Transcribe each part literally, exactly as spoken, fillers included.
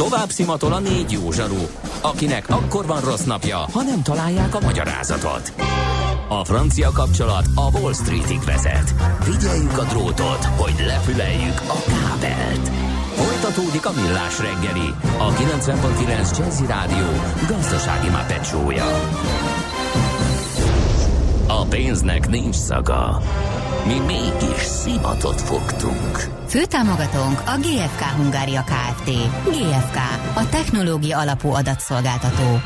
Tovább szimatol a négy jó zsaru, akinek akkor van rossz napja, ha nem találják a magyarázatot. A francia kapcsolat a Wall Streetig vezet. Figyeljük a drótot, hogy lefüleljük a kábelt. Folytatódik a Millás reggeli, a kilencven pont kilenc Jazzy Rádió gazdasági mápecsója. A pénznek nincs szaga. Mi mégis szimatot fogtunk. Főtámogatónk a gé ef ká Hungária Kft. gé ef ká, a technológia alapú adatszolgáltató.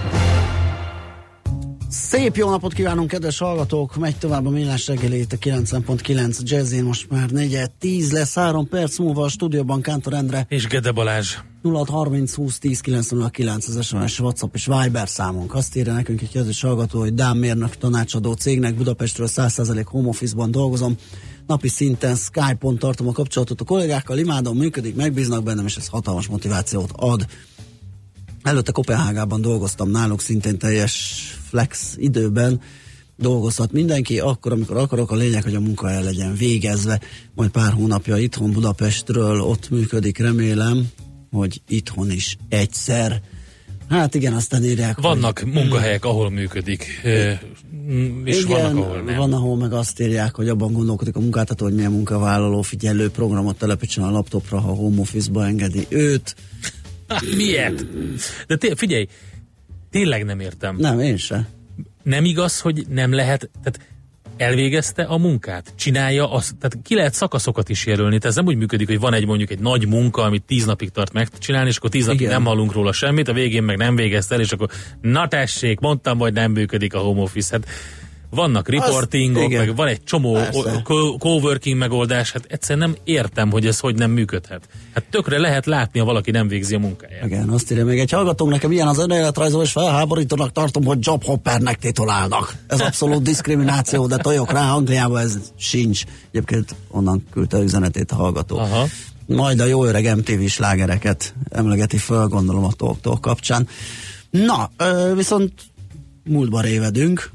Szép jó napot kívánunk, kedves hallgatók! Megy tovább a Millás reggeli itt a kilencven pont kilenc Jazzin, most már negyed tíz lesz, három perc múlva a stúdióban Kántor Endre és Gede Balázs. nulla hat harminc húsz tíz kilenc nulla kilenc az es em es, WhatsApp és Viber számunk. Azt írja nekünk egy kedves hallgató, hogy Dán mérnök tanácsadó cégnek Budapestről száz százalék home office-ban dolgozom. Napi szinten Skype-on tartom a kapcsolatot a kollégákkal, imádom, működik, megbíznak bennem, és ez hatalmas motivációt ad. Előtte Kopenhágában dolgoztam náluk, szintén teljes flex időben dolgozhat mindenki, akkor, amikor akarok, a lényeg, hogy a munka el legyen végezve. Majd pár hónapja itthon Budapestről, ott működik, remélem, hogy itthon is egyszer. Hát igen, aztán írják, vannak hogy, munkahelyek, ahol működik, és igen, vannak, ahol nem. Van, ahol meg azt írják, hogy abban gondolkodik a munkáltató, hogy milyen munkavállaló figyelő programot telepítsen a laptopra, ha home office-ba engedi őt. Miért? De té- figyelj, tényleg nem értem. Nem, én se. Nem igaz, hogy nem lehet, tehát elvégezte a munkát, csinálja azt, tehát ki lehet szakaszokat is jelölni, tehát ez nem úgy működik, hogy van egy mondjuk egy nagy munka, amit tíz napig tart megcsinálni, és akkor tíz napig igen. nem hallunk róla semmit, a végén meg nem végezte el, és akkor na tessék, mondtam, hogy nem működik a home office. Hát vannak reportingok, meg van egy csomó co- coworking megoldás, hát egyszerűen nem értem, hogy ez hogy nem működhet. Hát tökre lehet látni, ha valaki nem végzi a munkáját. Igen, azt írja még egy hallgatónk, nekem ilyen az önéletrajzó, és felháborítónak tartom, hogy jobhoppernek titulálnak. Ez abszolút diszkrimináció, de tojok rá, Angliában ez sincs. Egyébként onnan küldte a üzenetét a hallgató. Aha. Majd a jó öreg em té vé slágereket emlegeti föl, gondolom a Talk kapcsán. Na, viszont múltba révedünk.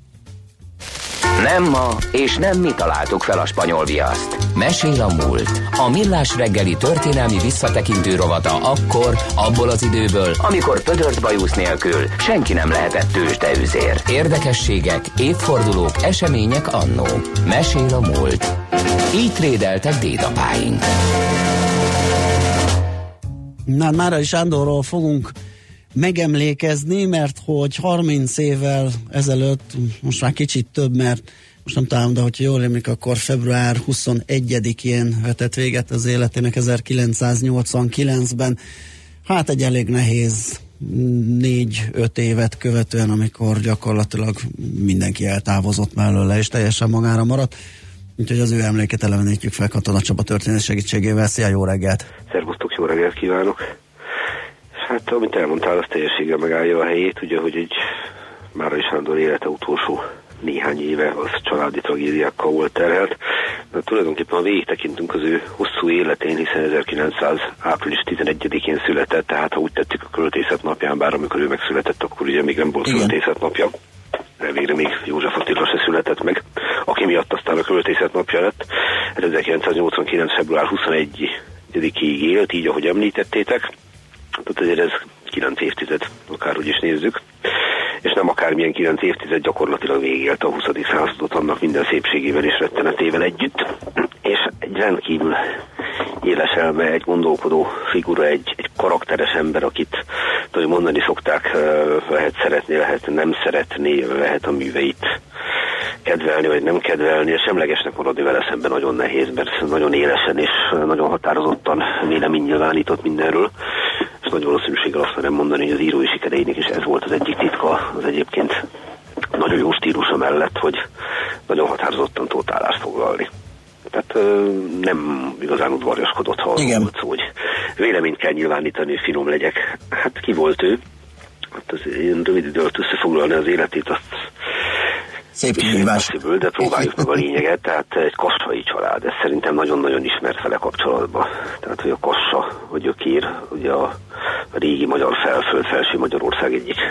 Nem ma, és nem mi találtuk fel a spanyol viaszt. Mesél a múlt. A Millás reggeli történelmi visszatekintő rovata akkor, abból az időből, amikor pödört bajusz nélkül senki nem lehetett tőzsdeüzér. Érdekességek, évfordulók, események annó. Mesél a múlt. Így trédeltek dédapáink. Na, Márai Sándorról fogunk megemlékezni, mert hogy harminc évvel ezelőtt, most már kicsit több, mert most nem tudom, de hogyha jól emlékszem, akkor február huszonegyedikén vetett véget az életének ezerkilencszáznyolcvankilencben. Hát egy elég nehéz négy-öt évet követően, amikor gyakorlatilag mindenki eltávozott mellőle, és teljesen magára maradt. Úgyhogy az ő emléket elevenítjük fel Katona Csaba történet segítségével. Szia, jó reggelt! Szervusztok, jó reggelt kívánok! Hát, amit elmondtál, az teljességgel megállja a helyét, ugye, hogy egy Márai Sándor élete utolsó néhány éve az családi tragédiákkal volt terhelt, de tulajdonképpen ha végig tekintünk az ő hosszú életén, hiszen ezerkilencszáz április tizenegyedikén született, tehát ha úgy tettük a költészet napján, bár amikor ő megszületett, akkor ugye még nem volt költészet napja, de végre még József Attila se született meg, aki miatt aztán a költészet napja lett. ezerkilencszáznyolcvankilenc február huszonegyedikéig élt, így ahogy említettétek. Tehát azért ez kilenc évtized, akárhogy is nézzük, és nem akármilyen kilenc évtized, gyakorlatilag végélte a huszadik századot annak minden szépségével és rettenetével együtt, és egy rendkívül éles elme, egy gondolkodó figura, egy, egy karakteres ember, akit tudod, mondani szokták, lehet szeretni, lehet nem szeretni, lehet a műveit kedvelni, vagy nem kedvelni, és semlegesnek maradni vele szemben nagyon nehéz, mert nagyon élesen és nagyon határozottan vélemény nyilvánított mindenről, és nagy valószínűséggel azt nem mondani, hogy az írói sikereinek is ez volt az egyik titka, az egyébként nagyon jó stílusa mellett, hogy nagyon határozottan tudott állást foglalni. Tehát ö, nem igazán udvarjaskodott, ha arról volt szó, hogy véleményt kell nyilvánítani, hogy finom legyek. Hát ki volt ő? Hát az én rövid idő alatt összefoglalni az életét, azt szép kihívás. De próbáljuk meg a lényeget, tehát egy kassai család, ez szerintem nagyon-nagyon ismert vele kapcsolatban. Tehát, hogy a Kassa, hogy gyökér, ugye a régi magyar felföld, Felső Magyarország egyik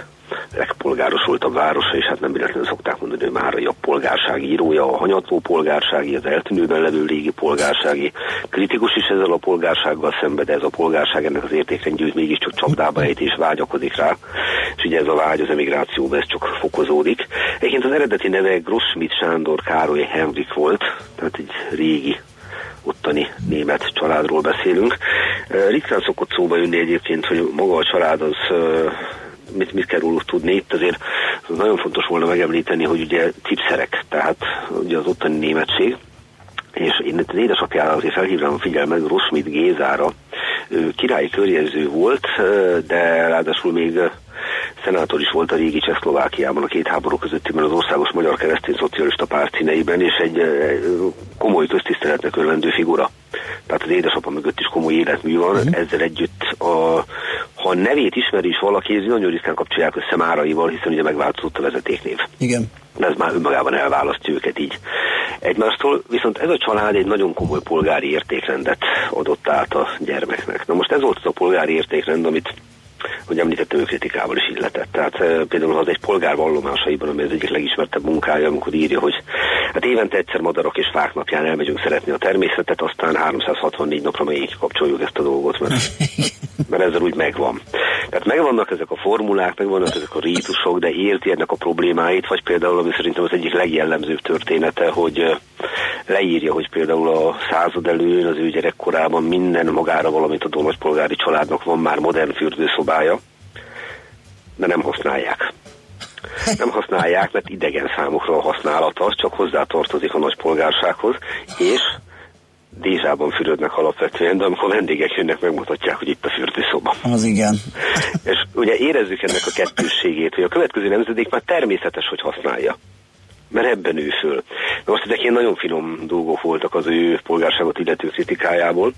legpolgárosultabb városa, és hát nem véletlenül szokták mondani, hogy Márai a polgárság írója, a hanyatló polgársági, az eltűnőben levő régi polgársági. Kritikus is ezzel a polgársággal szemben, de ez a polgárság ennek az értékrendjét mégiscsak csapdába ejt és vágyakozik rá, és ugye ez a vágy az emigrációban ez csak fokozódik. Egyébként az eredeti neve Grossschmidt Sándor Károly Henrik volt, tehát egy régi ottani német családról beszélünk. Ritkán szokott szóba jönni egyébként, hogy maga a család az mit, mit kell róluk tudni. Itt azért nagyon fontos volna megemlíteni, hogy ugye cipszerek, tehát ugye az ottani németség, és én az édesapjára azért felhívnám a figyelmet Grossschmidt Gézára. Ő királyi körjegyző volt, de ráadásul még szenátor is volt a régi Csehszlovákiában a két háború közöttében az Országos Magyar Keresztény Szocialista Párt színeiben, és egy komoly köztiszteletnek örvendő figura. Tehát az édesapa mögött is komoly életmű van, uh-huh. Ezzel együtt a, ha a nevét ismeri is valaki, ez nagyon ritkán kapcsolják össze Máraival, hiszen ugye megváltozott a vezetéknév. Igen. De ez már önmagában elválasztja őket így egymástól, viszont ez a család egy nagyon komoly polgári értékrendet adott át a gyermeknek. Na most ez volt az a polgári értékrend, amit hogy említettem, ő kritikával is illetett. Tehát e, például az egy polgár vallomásaiban, ami az egyik legismertebb munkája, amikor írja, hogy hát évente egyszer madarak és fák napján elmegyünk szeretni a természetet, aztán háromszázhatvannégy napra megint kikapcsoljuk ezt a dolgot, mert, mert ezzel úgy megvan. Tehát megvannak ezek a formulák, megvannak ezek a rítusok, de érti ennek a problémáit, vagy például, ami szerintem az egyik legjellemzőbb története, hogy leírja, hogy például a század előn az ő gyerekkorában minden magára valamint a nagypolgári családnak van már modern fürdőszobája, de nem használják. Nem használják, mert idegen számukra a használata, csak hozzátartozik a nagypolgársághoz, és Dézsában fürödnek alapvetően, de amikor vendégek jönnek, megmutatják, hogy itt a fürdőszoba. Az igen. És ugye érezzük ennek a kettősségét, hogy a következő nemzedék már természetes, hogy használja. Mert ebben ő föl. Na most ezek ilyen nagyon finom dolgok voltak az ő polgárságot illető kritikájából,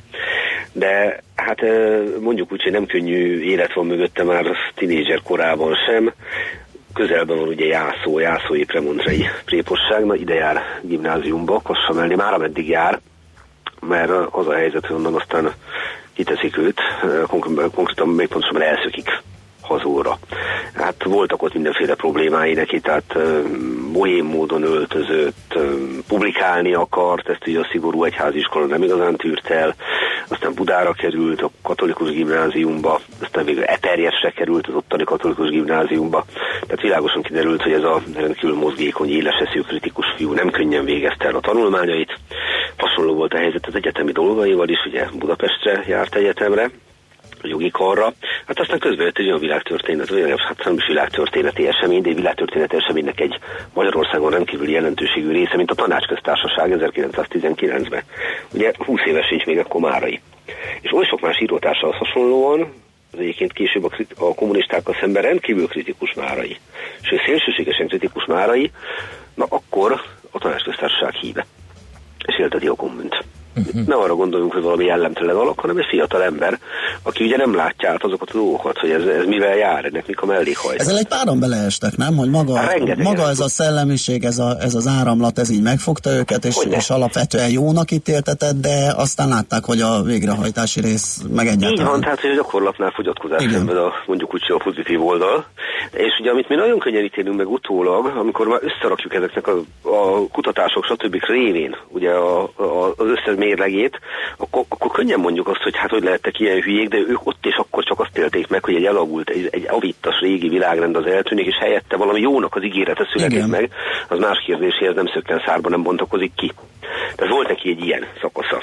de hát mondjuk úgy, hogy nem könnyű élet van mögötte már tinédzser korában sem. Közelben van ugye Jászó, Jászói Premontrei préposság, na ide jár gimnáziumba, Kassa mellé, már ameddig jár, mert az a helyzet, hogy onnan aztán kiteszik őt, konkrétan még pontosabban elszökik hazóra. Hát voltak ott mindenféle problémái neki, tehát bohém módon öltözött, publikálni akart, ezt ugye a szigorú egyháziskola nem igazán tűrt el, aztán Budára került, a katolikus gimnáziumba, aztán végül Eperjesre került az ottani katolikus gimnáziumba, tehát világosan kiderült, hogy ez a rendkívül mozgékony, éleseszű, kritikus fiú nem könnyen végezte el a tanulmányait. Hasonló volt a helyzet az egyetemi dolgaival is, ugye Budapestre járt egyetemre, a jogi karra. Hát aztán közben jött egy olyan világtörténet, olyan, hát nem is világtörténeti esemény, de egy világtörténeti eseménynek egy Magyarországon rendkívüli jelentőségű része, mint a Tanácsköztársaság ezerkilencszáztizenkilencben. Ugye húsz éves sincs még akkor Márai. És oly sok más írótársához hasonlóan, az egyébként később a, kriti- a kommunistákkal szemben rendkívül kritikus Márai. És ő szélsőségesen kritikus Márai, na akkor a Tanácsköztársaság híve. És élteti a kommunt. Uh-huh. Ne arra gondoljunk, hogy valami jellemtelen alak, hanem egy fiatal ember, aki ugye nem látja át azokat a dolgokat, hogy ez, ez mivel jár, ennek mik a mellékhajt. Ezzel egy páron beleestek, nem? Hogy maga, maga ez a szellemiség, ez, a, ez az áramlat, ez így megfogta őket, és, és alapvetően jónak ítéltetett, de aztán látták, hogy a végrehajtási rész meg egyáltalán. Így van, tehát hogy a gyakorlatnál fogyatkozás szemben a, mondjuk úgy, a pozitív oldal. És ugye amit mi nagyon könnyen ítélünk meg utólag, amikor már összerakjuk ezeknek a, a kutatások, stb. Révén, ugye a, a, az összes mérlegét, akkor, akkor könnyen mondjuk azt, hogy hát hogy lehettek ilyen hülyék, de ők ott és akkor csak azt élték meg, hogy egy elavult, egy, egy avittas régi világrend az eltűnik, és helyette valami jónak az ígérete születik Igen. meg, az más kérdés, hogy ez nem szökken szárba, nem bontakozik ki. Tehát volt neki egy ilyen szakasza.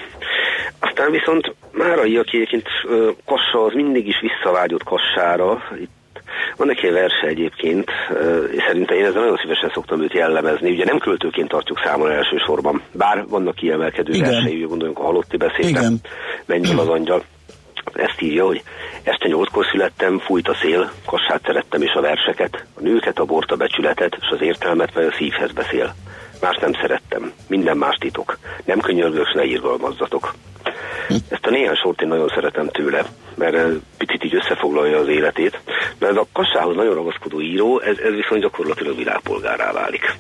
Aztán viszont Márai, aki egyébként Kassa, az mindig is visszavágyott Kassára. Itt van neki egy verse egyébként, és szerintem én ezzel nagyon szívesen szoktam őt jellemezni. Ugye nem költőként tartjuk számon elsősorban, bár vannak kiemelkedő versei, gondoljunk a Halotti beszédre, Menj az angyal. Ezt írja, hogy este nyolckor születtem, fújt a szél, Kassát szerettem és a verseket, a nőket, a bort, a becsületet, és az értelmet, mely a szívhez beszél. Más nem szerettem, minden más titok, nem könyörgök, s ne irgalmazzatok. Ezt a néhány sort én nagyon szeretem tőle, mert picit így összefoglalja az életét, mert ez a Kassához nagyon ragaszkodó író, ez, ez viszont gyakorlatilag világpolgárrá válik.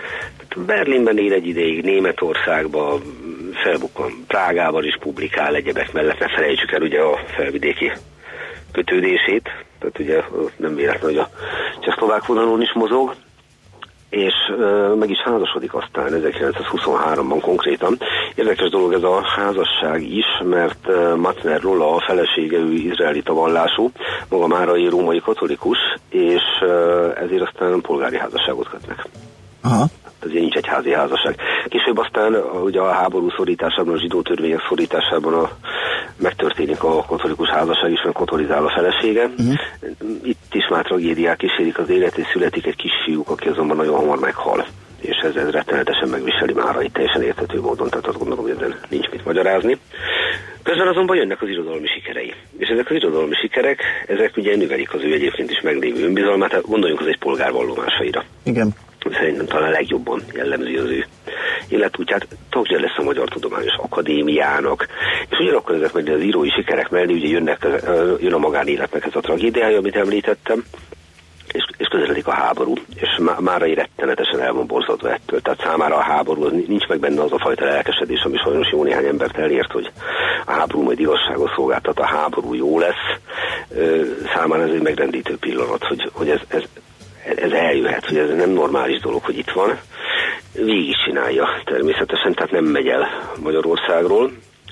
Berlinben él egy ideig, Németországban, felbukkan, Prágában is publikál egyebek mellett, ne felejtsük el ugye a felvidéki kötődését, tehát ugye nem véletlen, hogy a csehszlovák vonalon is mozog, és uh, meg is házasodik aztán ezerkilencszázhuszonháromban konkrétan. Érdekes dolog ez a házasság is, mert uh, Matner Lola, a felesége, ő izraelita vallású, maga márai római katolikus, és uh, ezért aztán polgári házasságot kötnek. Aha. Ezért nincs egy házi házasság. Később aztán ugye a háború szorításában, a zsidó törvények szorításában a, megtörténik a katolikus házasság is, mert katolizál a felesége. Uh-huh. Itt is már tragédiák kísérik az élet, és születik egy kisfiúk, aki azonban nagyon hamar meghal. És ez, ez rettenetesen megviseli mára itt teljesen érthető módon, tehát azt gondolom, hogy ezen nincs mit magyarázni. Közben azonban jönnek az irodalmi sikerei. És ezek az irodalmi sikerek, ezek ugye növelik az ő egyébként is meglévő önbizalmát, tehát gondoljunk az egy polgárvallomásaira. Igen. Szerintem talán legjobban jellemzi az ő életútját. Tagja lesz a Magyar Tudományos Akadémiának, és ugyanakkor ezek meg az írói sikerek mellé ugye jönnek, jön a magánéletnek ez a tragédiája, amit említettem, és, és közeledik a háború, és má, márai rettenetesen el van borzadva ettől, tehát számára a háború, az nincs meg benne az a fajta lelkesedés, ami sajnos jó néhány embert elért, hogy a háború majd igazságot szolgáltat, a háború jó lesz. Számára ez egy megrendítő pillanat, hogy, hogy ez, ez ez eljöhet, hogy ez nem normális dolog, hogy itt van. Végig csinálja természetesen, tehát nem megy el Magyarországról.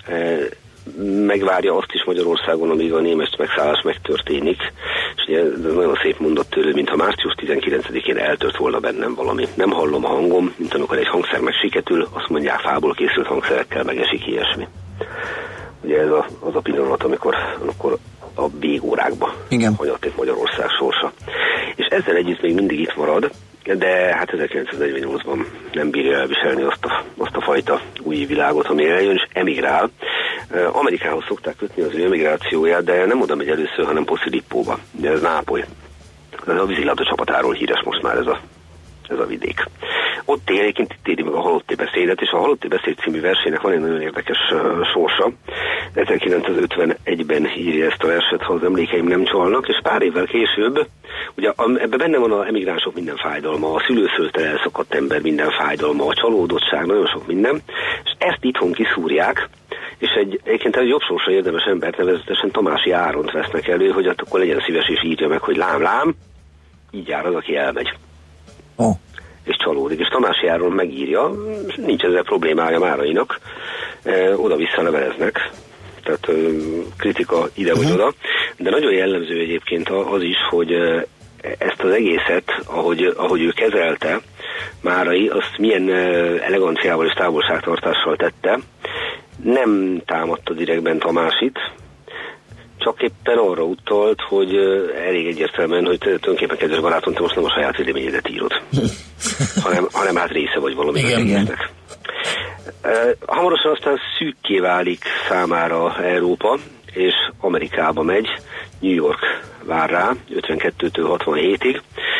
Megvárja azt is Magyarországon, amíg a német megszállás megtörténik. És ugye ez nagyon szép mondat tőle, mintha március tizenkilencedikén eltört volna bennem valami. Nem hallom a hangom, mint amikor egy hangszer megsiketül, azt mondják, fából készült hangszerekkel megesik, ilyesmi. Ugye ez a, az a pillanat, amikor, amikor a végórákba hanyatlik Magyarország sorsa. És ezzel együtt még mindig itt marad, de hát ezerkilencszáznegyvennyolcban nem bírja elviselni azt a, azt a fajta új világot, ami eljön, és emigrál. Amerikához szokták kötni az ő emigrációját, de nem oda megy először, hanem Posillippóba. De ez Nápoly. Ez a vízilabda csapatáról híres most már ez a, ez a vidék. Ott egyébként itt éri meg a Halotti beszédet, és a Halotti beszéd című versének van egy nagyon érdekes uh, sorsa. ezerkilencszázötvenegyben írja ezt a verset, ha az emlékeim nem csalnak, és pár évvel később, ugye ebben benne van az emigránsok minden fájdalma, a szülőföldtől elszakadt ember minden fájdalma, a csalódottság, nagyon sok minden, és ezt itthon kiszúrják, és egy, egyébként egy jobb sorsra érdemes embert, nevezetesen Tamási Áront vesznek elő, hogy akkor legyen szíves és írja meg, hogy lám, lám, így jár az, aki elmegy. Oh. És csalódik, és Tamási Áron megírja, nincs ezzel problémája Márainak, e, oda-vissza leveleznek, tehát e, kritika ide vagy uh-huh. oda, de nagyon jellemző egyébként az is, hogy e, ezt az egészet, ahogy, ahogy ő kezelte Márai, azt milyen e, eleganciával és távolságtartással tette, nem támadta direktben Tamásit, csak éppen arra utalt, hogy elég egyértelműen, hogy tulajdonképpen, kedves barátom, te most nem a saját véleményedet írod, hanem, hanem hát része vagy valaminek. Hamarosan aztán szűkké válik számára Európa, és Amerikába megy, New York vár rá, ötvenkettőtől hatvanhétig,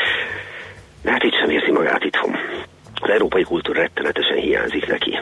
de hát itt sem érzi magát itthon. Az európai kultúra rettenetesen hiányzik neki.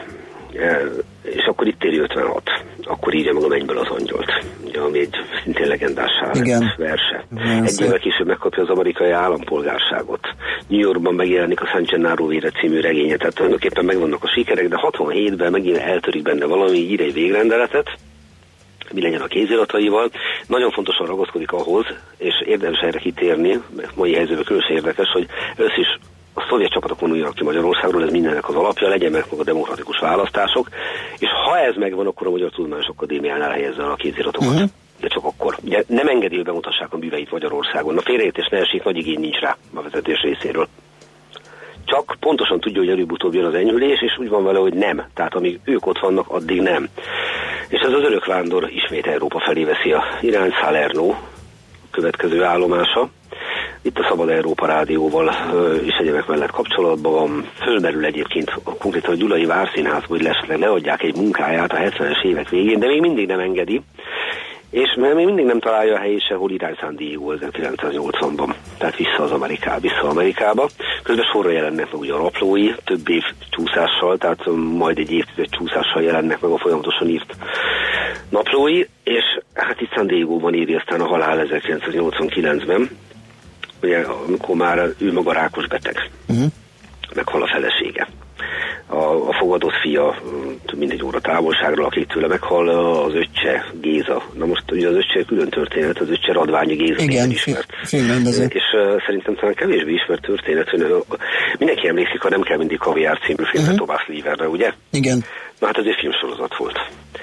És akkor itt éri ötvenhat, akkor írja meg a Mennyből az angyolt, ami egy szintén legendássá lett verse. Igen, egy évvel később megkapja az amerikai állampolgárságot. New Yorkban megjelenik a San Gennaro vére című regénye, tehát tulajdonképpen megvannak a sikerek, de hatvanhétben megint eltörik benne valami, ír egy végrendeletet, mi legyen a kézirataival. Nagyon fontosan ragaszkodik ahhoz, és érdemes erre kitérni, mert mai helyzetben különösen érdekes, hogy először is a szovjet csapatok vonuljanak ki Magyarországról, ez mindennek az alapja, legyen meg a demokratikus választások, és ha ez megvan, akkor a Magyar Tudományos Akadémiánál helyezze el a kéziratokat. Uh-huh. De csak akkor. Ugye nem engedi, hogy bemutassák a műveit Magyarországon. Na félreértés ne esik, nagy igény nincs rá a vezetés részéről. Csak pontosan tudja, hogy előbb-utóbb jön az enyhülés, és úgy van vele, hogy nem. Tehát amíg ők ott vannak, addig nem. És ez az örökvándor ismét Európa felé veszi a irányt, Salerno következő állomása. Itt a Szabad Európa rádióval és egyébek mellett kapcsolatban van. Fölmerül egyébként konkrétan a Gyulai Várszínházba, hogy esetleg leadják egy munkáját a hetvenes évek végén, de még mindig nem engedi. És mert még mindig nem találja a helyét sehol, irány San Diego ezerkilencszáznyolcvanban. Tehát vissza az Ameriká, vissza Amerikába. Közben sorra jelennek meg ugye a naplói, több év csúszással, tehát majd egy évtized csúszással jelennek meg a folyamatosan írt naplói, és hát itt San Diegóban írja aztán a halál ezerkilencszáznyolcvankilencben, ugye amikor már ő maga rákos beteg, uh-huh. meghal a felesége. a, a fogadott fia mindegy óra távolságról, akik tőle meghal, az öccse Géza. Na most ugye az öccse külön történet, az öccse Radványi Géza. Igen, ismert. filmrendező. És uh, szerintem talán kevésbé ismert történet, hogy uh, mindenki emlékszik, ha Nem kell mindig kaviár című filmre, uh-huh. Thomas Leaverre, ugye? Igen. Na hát ez egy filmsorozat volt.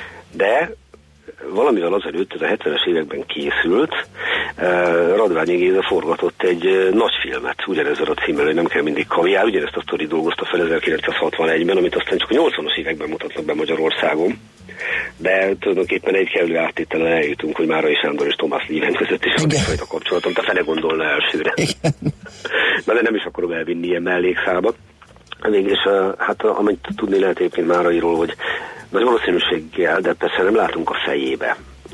De valamivel azelőtt, ez a hetvenes években készült, uh, Radványi Géza forgatott egy uh, nagy filmet, ugyanezzel a címmel, hogy Nem kell mindig kaviár, ugyanezt a sztori dolgozta fel ezerkilencszázhatvanegyben, amit aztán csak a nyolcvanas években mutatnak be Magyarországon. De tulajdonképpen egy kellő áttételen eljutunk, hogy Márai Sándor és Thomas Leaven között is van egyfajta kapcsolatom, te fele gondolna elsőre. Igen. Na de nem is akarom elvinni ilyen mellékszába. Mégis, hát amit tudni lehet egyébként Márairól, hogy nagy valószínűséggel, de persze nem látunk a fejébe.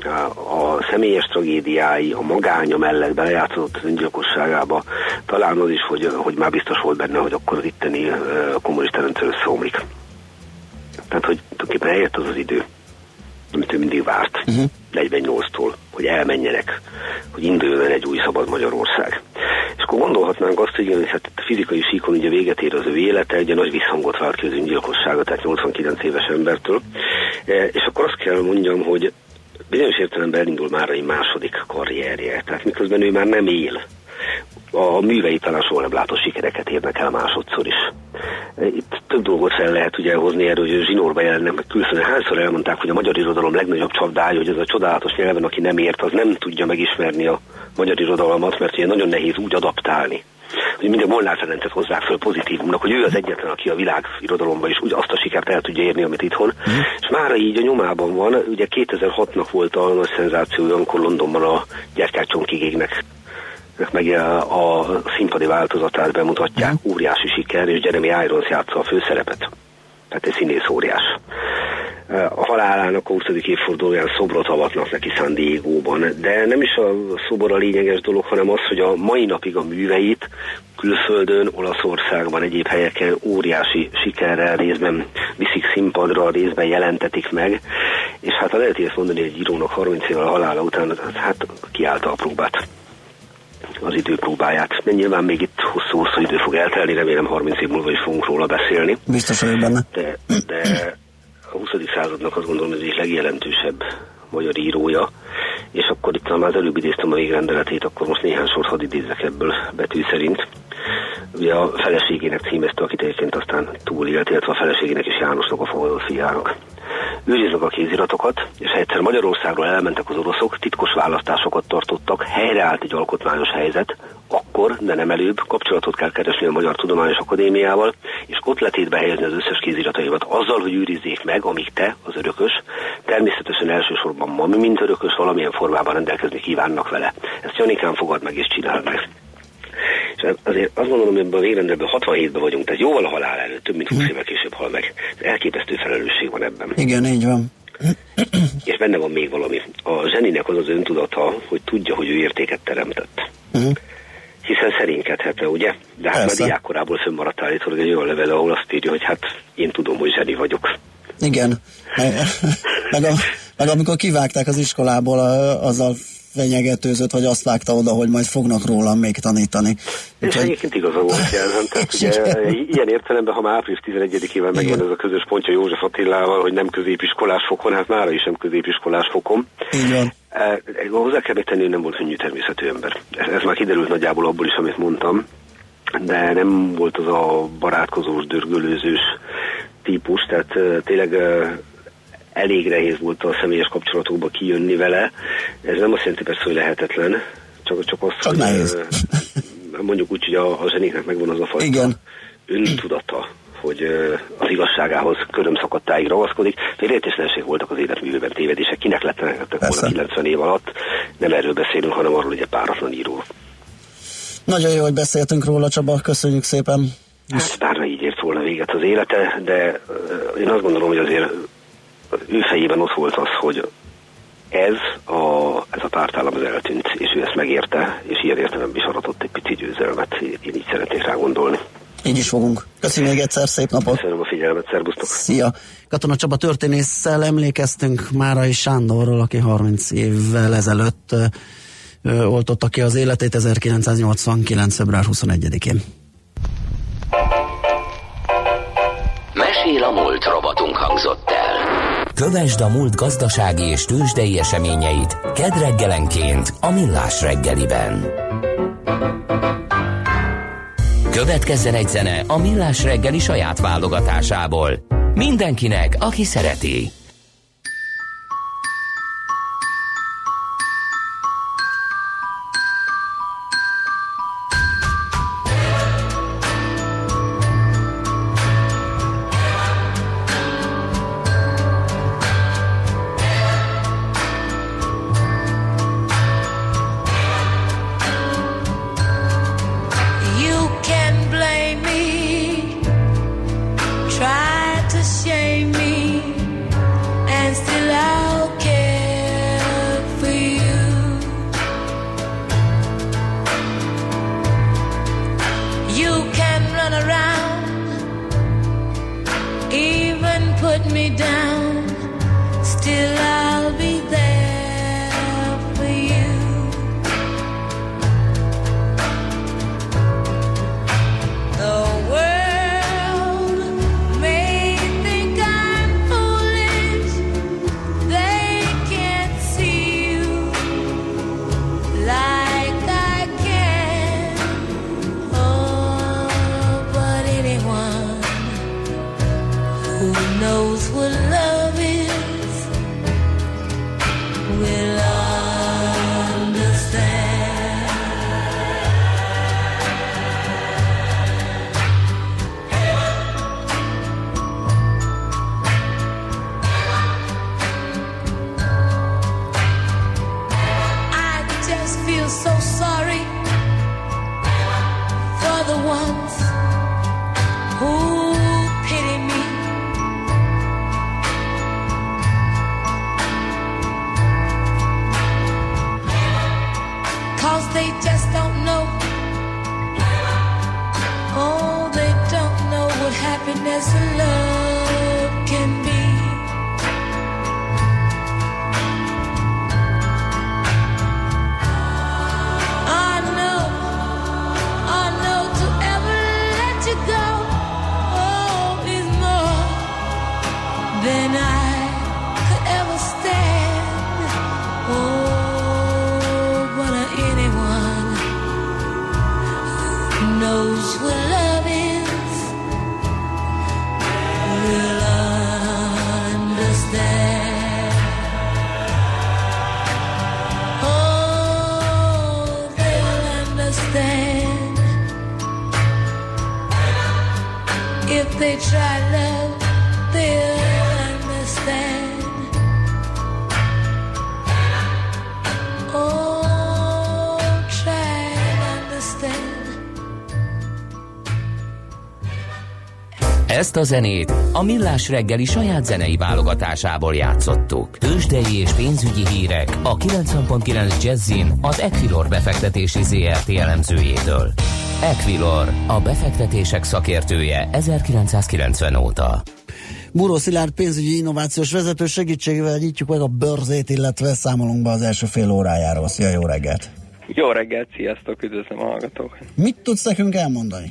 A személyes tragédiái, a magánya mellett belejátszott az öngyilkosságába, talán az is, hogy, hogy már biztos volt benne, hogy akkor az itteni kommunista rendszer összeomlik. Tehát, hogy tulajdonképpen eljött az az idő, amit ő mindig várt, uh-huh. negyvennyolctól, hogy elmenjenek, hogy induljon el egy új szabad Magyarország. És akkor gondolhatnánk azt, hogy igen, hát a fizikai síkon ugye véget ér az ő élete, ugye nagy visszhangot vált ki az öngyilkossága, tehát nyolcvankilenc éves embertől. És akkor azt kell mondjam, hogy bizonyos értelemben elindul már egy második karrierje, tehát miközben ő már nem él. A művei talán soha nem látott sikereket érnek el másodszor is. Itt több dolgot fel lehet ugye hozni erről, hogy zsinórba jelennek, meg külföldön. Hányszor elmondták, hogy a magyar irodalom legnagyobb csapdája, hogy ez a csodálatos nyelven, aki nem ért, az nem tudja megismerni a magyar irodalmat, mert ugye nagyon nehéz úgy adaptálni. Hogy minden Molnár Ferencet hozzák föl pozitívumnak, hogy ő az egyetlen, aki a világ irodalomban is úgy azt a sikert el tudja érni, amit itthon. Mm. És mára így a nyomában van, ugye kétezer-hatnak volt a nagy szenzációja, amikor Londonban a Gyertyácsonkig meg a, a színpadi változatát bemutatják, mm. óriási siker, és Jeremy Irons játsza a főszerepet. Tehát egy színész óriás. A halálának a huszadik évfordulóján szobrot avatnak neki San Diegóban, de nem is a szobor a lényeges dolog, hanem az, hogy a mai napig a műveit külföldön, Olaszországban, egyéb helyeken óriási sikerrel részben viszik színpadra, részben jelentetik meg, és hát ha lehet ezt mondani, egy írónak harminc évvel a halála után, hát kiállta a próbát, az idő próbáját. De nyilván még itt hosszú-hosszú idő fog eltelni, remélem harminc év múlva is fogunk róla beszélni. Biztos vagyok benne. De, de a huszadik századnak azt gondolom, hogy az egyik legjelentősebb magyar írója, és akkor itt már az előbb idéztem a végrendeletét, akkor most néhány sort hadd idézzek ebből betű szerint. Ugye a feleségének címezte, akit egyébként aztán túlélt, illetve a feleségének és Jánosnak, a fogadott fiának. Őriznek a kéziratokat, és ha egyszer Magyarországról elmentek az oroszok, titkos választásokat tartottak, helyreállt egy alkotmányos helyzet, akkor, de nem előbb, kapcsolatot kell keresni a Magyar Tudományos Akadémiával, és ott letétbe helyezni az összes kézirataimat azzal, hogy őrizzék meg, amíg te, az örökös, természetesen elsősorban mami, mint örökös, valamilyen formában rendelkezni kívánnak vele. Ezt Janikán fogad meg és csinál meg. És azért azt gondolom, hogy ebben a végrendelben hatvanhétben vagyunk, tehát jóval a halál előtt, több mint húsz évvel később hal meg. Elképesztő felelősség van ebben. Igen, így van. És benne van még valami. A zseninek az az öntudata, hogy tudja, hogy ő értéket teremtett. Uh-huh. Hiszen szerénykedhetne, ugye? De hát már diákkorából fönnmaradt állítólag egy olyan level, ahol azt írja, hogy hát én tudom, hogy zseni vagyok. Igen. meg, a, meg amikor kivágták az iskolából, azzal fenyegetőzött, vagy azt vágta oda, hogy majd fognak rólam még tanítani. És Úgyhogy... egyébként igaza volt, jelent. Tehát ugye, ilyen értelemben, ha már április tizenegyedikével megvan ez a közös pontja József Attilával, hogy nem középiskolás fokon, hát mára is nem középiskolás fokon. Így van. E, hozzá kell tenni, hogy nem volt könnyű természetű ember. Ez, ez már kiderült nagyjából abból is, amit mondtam, de nem volt az a barátkozós, dörgölőzős típus, tehát e, tényleg e, elég nehéz volt a személyes kapcsolatokba kijönni vele. Ez nem azt jelenti persze, hogy lehetetlen, csak, csak azt, csak hogy mondjuk úgy, hogy a, a zseniknek megvan az a fajta Igen. öntudata, hogy az igazságához körömszakadtáig ragaszkodik. Félreértéselenség voltak az életművében, tévedések, kinek lettek volna kilencven év alatt. Nem erről beszélünk, hanem arról, hogy egy páratlan író. Nagyon jó, hogy beszéltünk róla, Csaba, köszönjük szépen. Hát bárna így ért volna véget az élete, de én azt gondolom, hogy azért ő fejében ott volt az, hogy ez a, ez a pártállam az eltűnt, és ő ezt megérte, és ilyen értelemben is aratott egy pici győzelmet. Én így szeretnék rá gondolni. Így is fogunk. Köszönöm még egyszer, szép napot! Köszönöm a figyelmet, szervusztok! Szia! Katona Csaba történésszel emlékeztünk Márai Sándorról, aki harminc évvel ezelőtt ö, ö, oltotta ki az életét ezerkilencszáznyolcvankilenc. február huszonegyedikén. rovatunk hangzott el. Kövesd a múlt gazdasági és tőzsdei eseményeit kedd reggelenként a Millás reggeliben. Következzen egy zene a Millás reggeli saját válogatásából. Mindenkinek, aki szereti. Ezt a zenét a Millás reggeli saját zenei válogatásából játszottuk. Tőzsdei és pénzügyi hírek a kilencven pont kilenc Jazzin az Equilor befektetési zé er té elemzőjétől. Equilor, a befektetések szakértője ezerkilencszázkilencven óta. Búró Szilárd pénzügyi innovációs vezető segítségével nyitjuk meg a börzét, illetve számolunk be az első fél órájáról. Szia, jó reggelt! Jó reggelt, sziasztok, üdvözlöm a hallgatókat! Mit tudsz nekünk elmondani?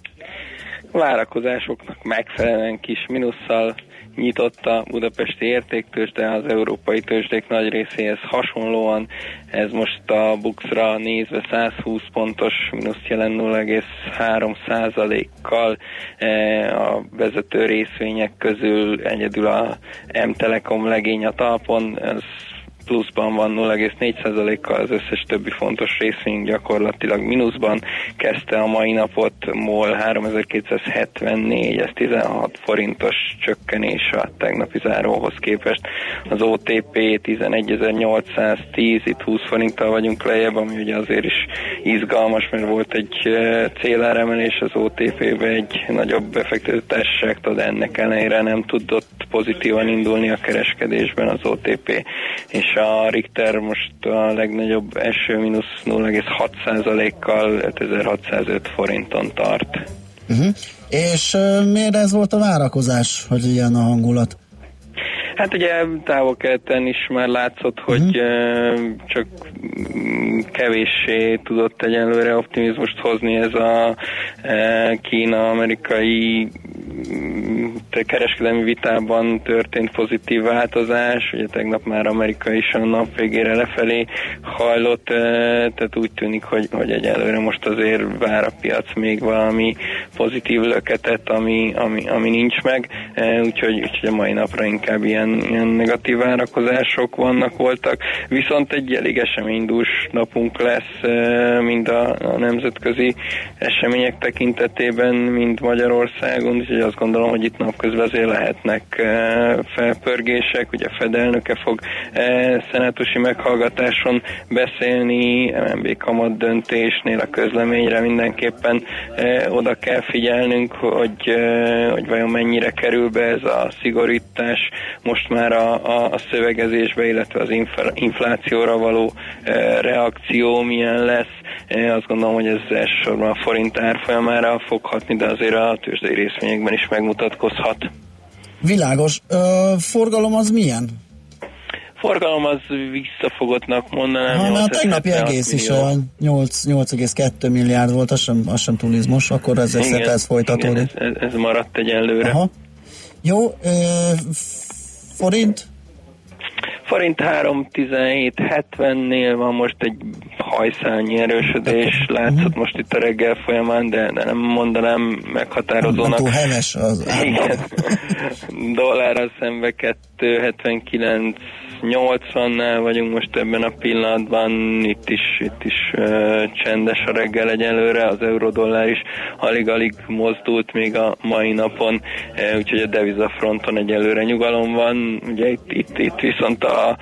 Várakozásoknak megfelelően kis mínusszal nyitott a budapesti értéktőzsde, az európai tőzsdék nagy részéhez hasonlóan. Ez most a Buxra nézve százhúsz pontos mínuszt jelent nulla egész három százalékkal. A vezető részvények közül egyedül a M-Telekom legény a talpon, ez pluszban van nulla egész négy százalékkal, az összes többi fontos részvény gyakorlatilag mínuszban kezdte a mai napot. MOL háromezer-kétszázhetvennégy, ez tizenhat forintos csökkenés a tegnapi záróhoz képest. Az o té pé tizenegyezer-nyolcszáztíz, itt húsz forinttal vagyunk lejjebb, ami ugye azért is izgalmas, mert volt egy céláremelés az o té pé-be egy nagyobb befektető társaság, de ennek ellenére nem tudott pozitívan indulni a kereskedésben az o té pé, és a Richter most a legnagyobb eső mínusz nulla egész hat százalékkal ötezer-hatszázöt forinton tart. Uh-huh. És uh, miért ez volt a várakozás, hogy ilyen a hangulat? Hát ugye távol-keleten is már látszott, hogy uh-huh. csak kevéssé tudott egyenlőre optimizmust hozni ez a kína-amerikai kereskedelmi vitában történt pozitív változás, ugye tegnap már Amerika is a nap végére lefelé hajlott, tehát úgy tűnik, hogy, hogy egyelőre most azért vár a piac még valami pozitív löketet, ami, ami, ami nincs meg, úgyhogy, úgyhogy a mai napra inkább ilyen, ilyen negatív várakozások vannak, voltak, viszont egy elég eseménydús napunk lesz, mind a, a nemzetközi események tekintetében, mind Magyarországon, úgyhogy azt gondolom, hogy itt napközben azért lehetnek felpörgések, ugye a Fed elnöke fog szenátusi meghallgatáson beszélni, em en bé kamat döntésnél a közleményre mindenképpen oda kell figyelnünk, hogy, hogy vajon mennyire kerül be ez a szigorítás most már a, a, a szövegezésbe, illetve az inflációra való reakció milyen lesz. Azt gondolom, hogy ez elsősorban a forint árfolyamára fog hatni, de azért a tőzsdei részvényekben is megmutatkozhat. Világos. Ö, forgalom az milyen? Forgalom az visszafogottnak mondanám. Ha, a tegnapi egész is a nyolc egész kettő milliárd volt, az sem, az sem túl izmos, akkor ezzel igen, ez folytatódik. Igen, ez, ez maradt egyelőre. Aha. Jó, ö, forint? Forint három tizenhét hetvennél van most egy hajszálnyi erősödés, látszott uh-huh. most itt a reggel folyamán, de, de nem mondanám meghatározónak. Nem túl heves az árban. Dollárral szembe kettő hetvenkilenc nyolcvannál vagyunk most ebben a pillanatban, itt is, itt is uh, csendes a reggel egyelőre, az euró-dollár is alig-alig mozdult még a mai napon, uh, úgyhogy a devizafronton egyelőre nyugalom van, ugye itt, itt, itt viszont a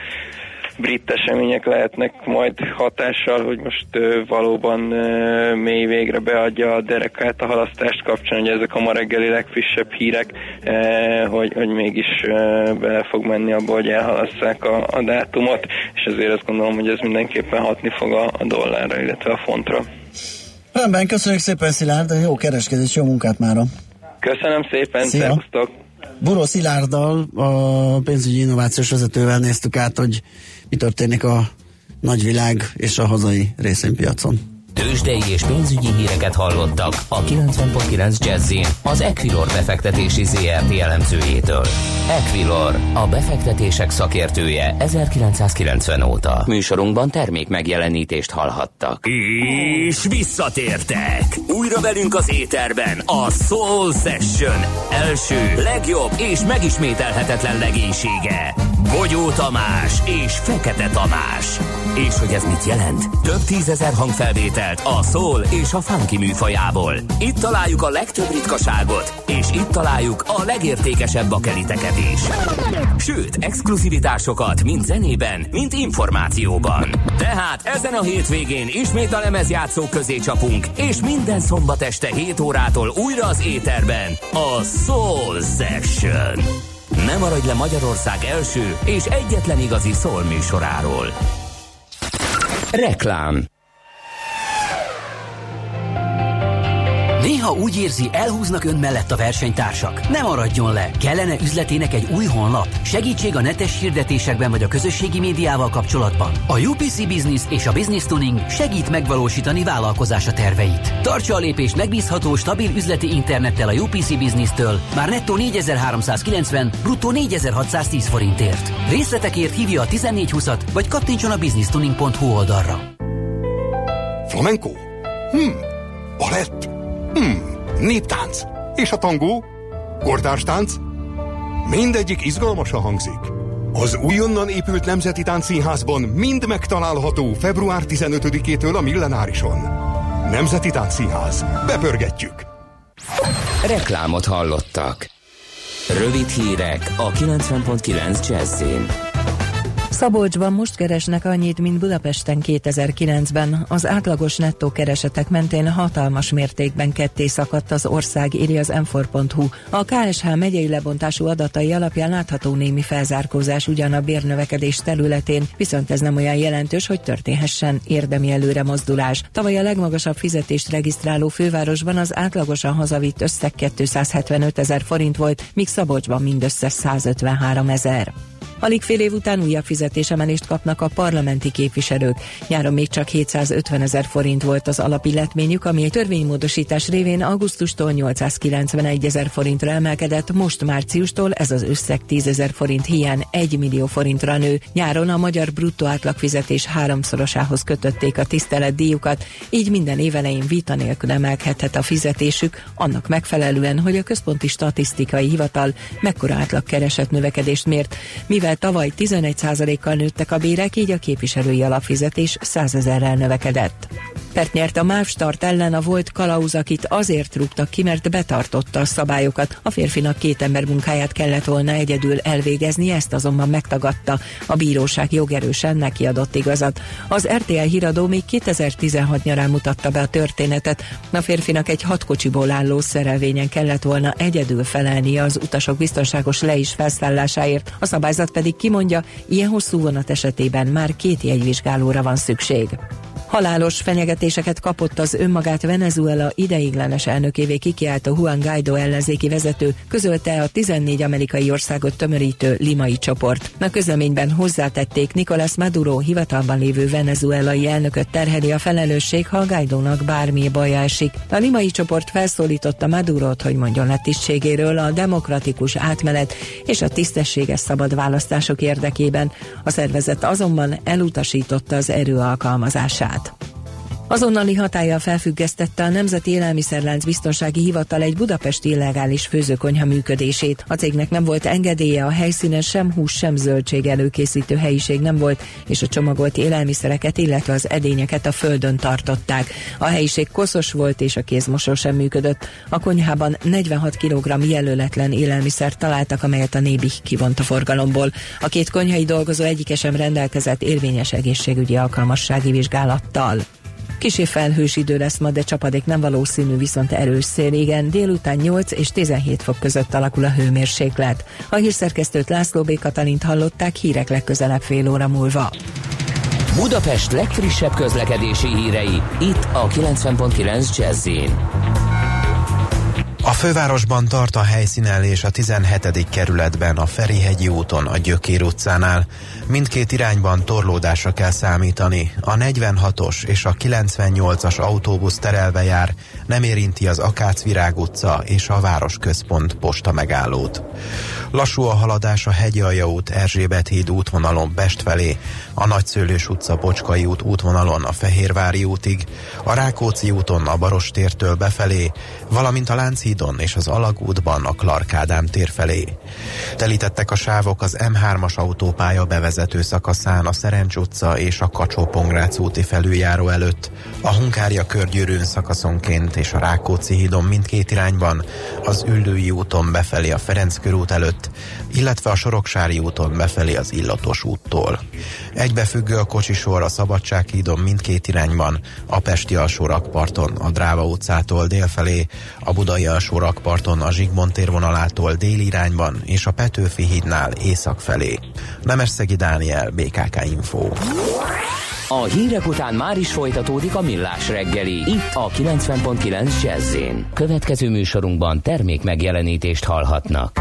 brit események lehetnek majd hatással, hogy most uh, valóban uh, mély végre beadja a derekát a halasztást kapcsán, hogy ezek a ma reggeli legfrissebb hírek, uh, hogy, hogy mégis uh, bele fog menni abba, hogy elhalasszák a, a dátumot, és ezért azt gondolom, hogy ez mindenképpen hatni fog a, a dollárra, illetve a fontra. Rendben, köszönjük szépen, Szilárd, jó kereskedés, jó munkát mára! Köszönöm szépen, szervusztok! Buró Szilárddal, a pénzügyi innovációs vezetővel néztük át, hogy mi történik a nagyvilág és a hazai részvénypiacon. Tőzsdei és pénzügyi híreket hallottak a kilencven pont kilenc Jazzin az Equilor befektetési zé er té elemzőjétől. Equilor, a befektetések szakértője ezerkilencszázkilencven óta. Műsorunkban termék megjelenítést hallhattak. És visszatértek! Újra velünk az éterben a Soul Session első, legjobb és megismételhetetlen legénysége. Bogyó Tamás és Fekete Tamás. És hogy ez mit jelent? Több tízezer hangfelvételt a soul és a funky műfajából. Itt találjuk a legtöbb ritkaságot, és itt találjuk a legértékesebb bakeliteket is. Sőt, exkluzivitásokat mind zenében, mind információban. Tehát ezen a hétvégén ismét a lemezjátszók közé csapunk, és minden szombat este hét órától újra az éterben a Soul Session. Ne maradj le Magyarország első és egyetlen igazi soul műsoráról. Reklám. Néha úgy érzi, elhúznak ön mellett a versenytársak. Ne maradjon le! Kellene üzletének egy új honlap? Segítség a netes hirdetésekben vagy a közösségi médiával kapcsolatban? A u pé cé Business és a Business Tuning segít megvalósítani vállalkozása terveit. Tartsa a lépést megbízható, stabil üzleti internettel a u pé cé Business-től már nettó négyezer-háromszázkilencven, bruttó négyezer-hatszáztíz forintért. Részletekért hívja a tizennégy húszat vagy kattintson a business tuning pont hu oldalra. Flamenco? Hm. Balett? Hmm, néptánc. És a tangó? Kortárs-tánc? Mindegyik izgalmasan hangzik. Az újonnan épült Nemzeti Táncszínházban mind megtalálható február tizenötödikétől a Millenárison. Nemzeti Táncszínház. Bepörgetjük! Reklámot hallottak. Rövid hírek a kilencven pont kilenc Jazzin. Szabolcsban most keresnek annyit, mint Budapesten kétezer-kilencben. Az átlagos nettó keresetek mentén hatalmas mértékben ketté szakadt az ország, írja az em négy pont hu. A ká es há megyei lebontású adatai alapján látható némi felzárkózás ugyan a bérnövekedés területén, viszont ez nem olyan jelentős, hogy történhessen érdemi előre mozdulás. Tavaly a legmagasabb fizetést regisztráló fővárosban az átlagosan hazavitt összeg kétszázhetvenöt ezer forint volt, míg Szabolcsban mindössze százötvenhárom ezer. Alig fél év után újabb fizetésemelést kapnak a parlamenti képviselők. Nyáron még csak hétszázötven ezer forint volt az alapilletményük, ami egy törvénymódosítás révén augusztustól nyolcszázkilencvenegy ezer forintra emelkedett, most márciustól ez az összeg tízezer forint hiány egy millió forintra nő. Nyáron a magyar bruttó átlagfizetés háromszorosához kötötték a tiszteletdíjukat, így minden évelején vita nélkül emelkedhet a fizetésük, annak megfelelően, hogy a Központi Statisztikai Hivatal mekkora átlagkeresett növekedést mért, mivel tavaly tizenegy százalékkal nőttek a bérek, így a képviselői alapfizetés százezerrel növekedett. Pert nyert a MÁV Start ellen a volt kalauz, akit azért rúgtak ki, mert betartotta a szabályokat. A férfinak két ember munkáját kellett volna egyedül elvégezni, ezt azonban megtagadta. A bíróság jogerősen neki adott igazat. Az er té el híradó még kétezer-tizenhat nyarán mutatta be a történetet. A férfinak egy hat kocsiból álló szerelvényen kellett volna egyedül felelnie az utasok biztonságos le- és felszállásáért. A szabályzat pedig kimondja, ilyen hosszú vonat esetében már két jegyvizsgálóra van szükség. Halálos fenyegetéseket kapott az önmagát Venezuela ideiglenes elnökévé kikiáltó Juan Guaidó ellenzéki vezető, közölte a tizennégy amerikai országot tömörítő limai csoport. A közleményben hozzátették, Nicolás Maduro hivatalban lévő venezuelai elnököt terheli a felelősség, ha Guaidónak bármi baja esik. A limai csoport felszólította Madurot, hogy mondjon le tisztségéről a demokratikus átmenet és a tisztességes szabad választások érdekében. A szervezet azonban elutasította az erő alkalmazását. Azonnali hatállyal felfüggesztette a Nemzeti Élelmiszerlánc Biztonsági Hivatal egy budapesti illegális főzőkonyha működését. A cégnek nem volt engedélye, a helyszínen sem hús, sem zöldség előkészítő helyiség nem volt, és a csomagolt élelmiszereket, illetve az edényeket a földön tartották. A helyiség koszos volt, és a kézmosó sem működött. A konyhában negyvenhat kilogramm jelöletlen élelmiszert találtak, amelyet a Nébih kivont a forgalomból. A két konyhai dolgozó egyike sem rendelkezett érvényes egészségügyi alkalmassági vizsgálattal. Kissé felhős idő lesz ma, de csapadék nem valószínű, viszont erős szél, igen, délután nyolc és tizenhét fok között alakul a hőmérséklet. A hírszerkesztőt, László B. Katalint hallották, hírek legközelebb fél óra múlva. Budapest legfrissebb közlekedési hírei, itt a kilencven pont kilenc Jazz-in. A fővárosban tart a helyszínellés a tizenhetedik kerületben, a Ferihegyi úton, a Gyökér utcánál. Mindkét irányban torlódásra kell számítani. A negyvenhatos és a kilencvennyolcas autóbusz terelve jár, nem érinti az Akácvirág utca és a Városközpont posta megállót. Lassú a haladás a Hegyalja út, Erzsébet híd útvonalon Pest felé, a Nagyszőlős utca, Bocskai út útvonalon a Fehérvári útig, a Rákóczi úton a Barostértől befelé, valamint a Lánchídon és az Alagútban a Clark Ádám tér felé. Telítettek a sávok az em hármas autópálya bevezető szakaszán a Szerencs utca és a Kacsó-Pongrác úti felüljáró előtt, a Hungária körgyűrűn szakaszonként és a Rákóczi hídon mindkét irányban, az Üllői úton befelé a Ferenc körút előtt, illetve a Soroksári úton befelé az Illatos úttól. Egybefüggő a kocsisor a Szabadsághídon mindkét irányban, a Pesti alsórakparton a Dráva utcától délfelé, a Budai alsórakparton a Zsigmond tér vonalától déli irányban és a Petőfi hídnál észak felé. Nemesszegi Dániel, bé ká ká Info. A hírek után már is folytatódik a Millás reggeli, itt a kilencven pont kilenc Jazz-in. Következő műsorunkban termék megjelenítést hallhatnak.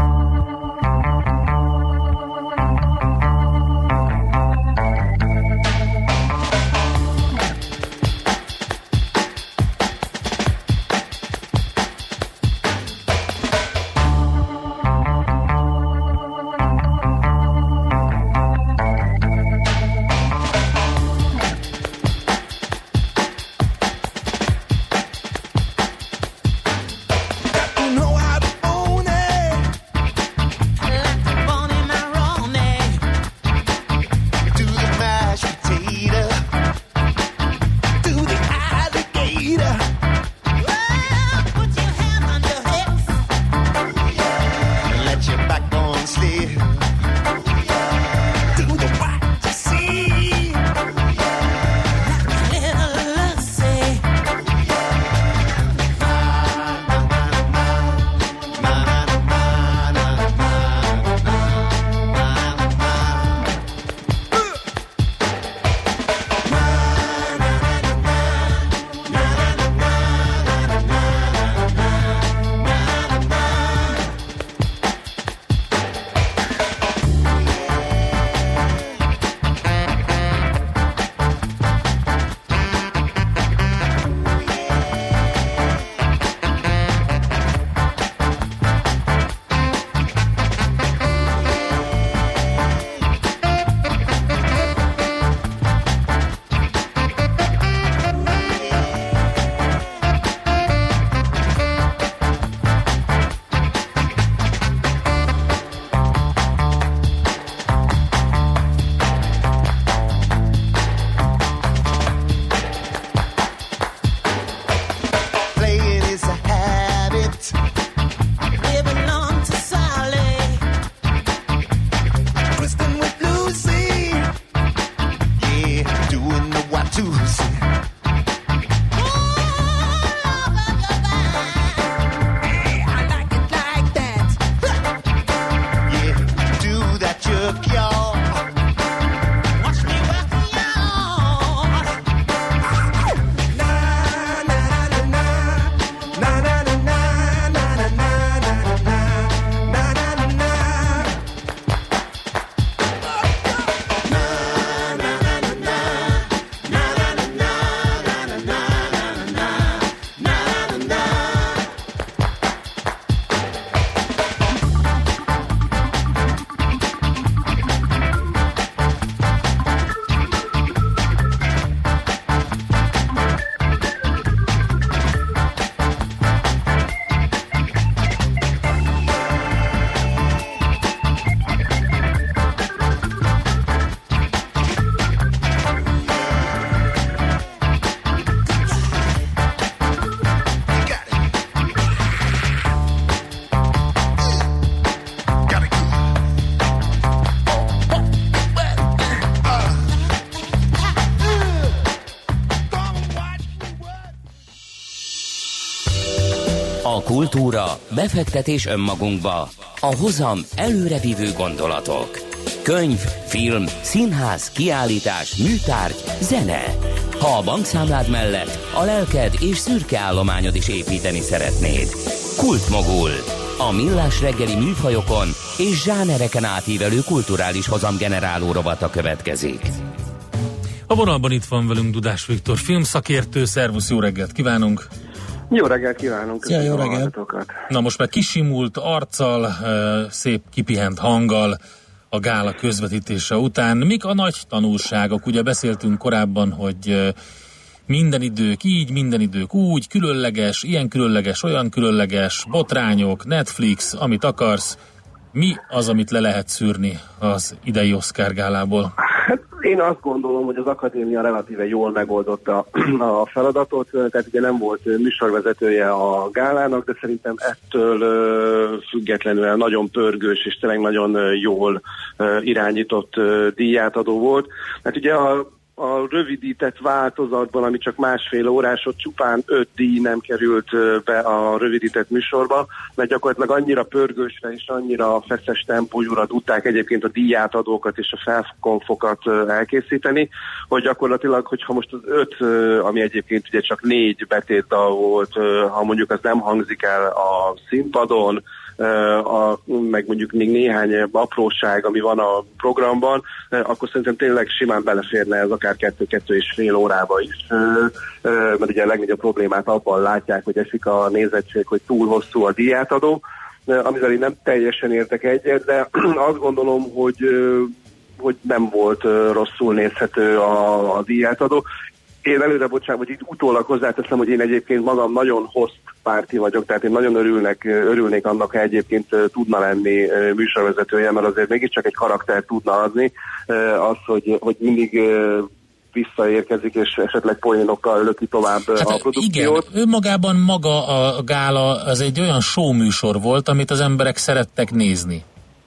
A kultúra, befektetés önmagunkba, a hozam előrevívő gondolatok. Könyv, film, színház, kiállítás, műtárgy, zene. Ha a bankszámlád mellett a lelked és szürke állományod is építeni szeretnéd. Kultmogul. A millás reggeli műfajokon és zsánereken átívelő kulturális hozamgeneráló rovata következik. A vonalban itt van velünk Dudás Viktor, filmszakértő. Szervusz, jó reggelt kívánunk! Jó reggelt kívánunk! Szia, jó reggelt! Na most már kisimult arccal, szép kipihent hanggal a gála közvetítése után. Mik a nagy tanulságok? Ugye beszéltünk korábban, hogy minden idők így, minden idők úgy, különleges, ilyen különleges, olyan különleges, botrányok, Netflix, amit akarsz. Mi az, amit le lehet szűrni az idei Oscar gálából? Hát én azt gondolom, hogy az akadémia relatíve jól megoldotta a feladatot, tehát ugye nem volt műsorvezetője a gálának, de szerintem ettől függetlenül nagyon pörgős és tényleg nagyon jól irányított díjátadó volt. Hát ugye a A rövidített változatban, ami csak másfél órás, ott csupán öt díj nem került be a rövidített műsorba, mert gyakorlatilag annyira pörgősre és annyira feszes tempójúra tudták egyébként a díjátadókat és a felkonfokat elkészíteni, hogy gyakorlatilag, hogyha most az öt, ami egyébként ugye csak négy betétdal volt, ha mondjuk az nem hangzik el a színpadon, A, meg mondjuk még néhány apróság, ami van a programban, akkor szerintem tényleg simán beleférne ez akár kettő-kettő és fél órába is. Mert ugye a legnagyobb problémát abban látják, hogy esik a nézettség, hogy túl hosszú a díjátadó, amivel én nem teljesen értek egyet, de azt gondolom, hogy, hogy nem volt rosszul nézhető a, a díjátadó. Én előre bocsánat, hogy itt utólag hozzáteszem, hogy én egyébként magam nagyon host párti vagyok, tehát én nagyon örülnek, örülnék annak, ha egyébként tudna lenni műsorvezetője, mert azért mégiscsak egy karakter tudna adni, az, hogy, hogy mindig visszaérkezik, és esetleg poénokkal löki tovább hát a produkciót. Igen, önmagában maga a gála az egy olyan show műsor volt, amit az emberek szerettek nézni.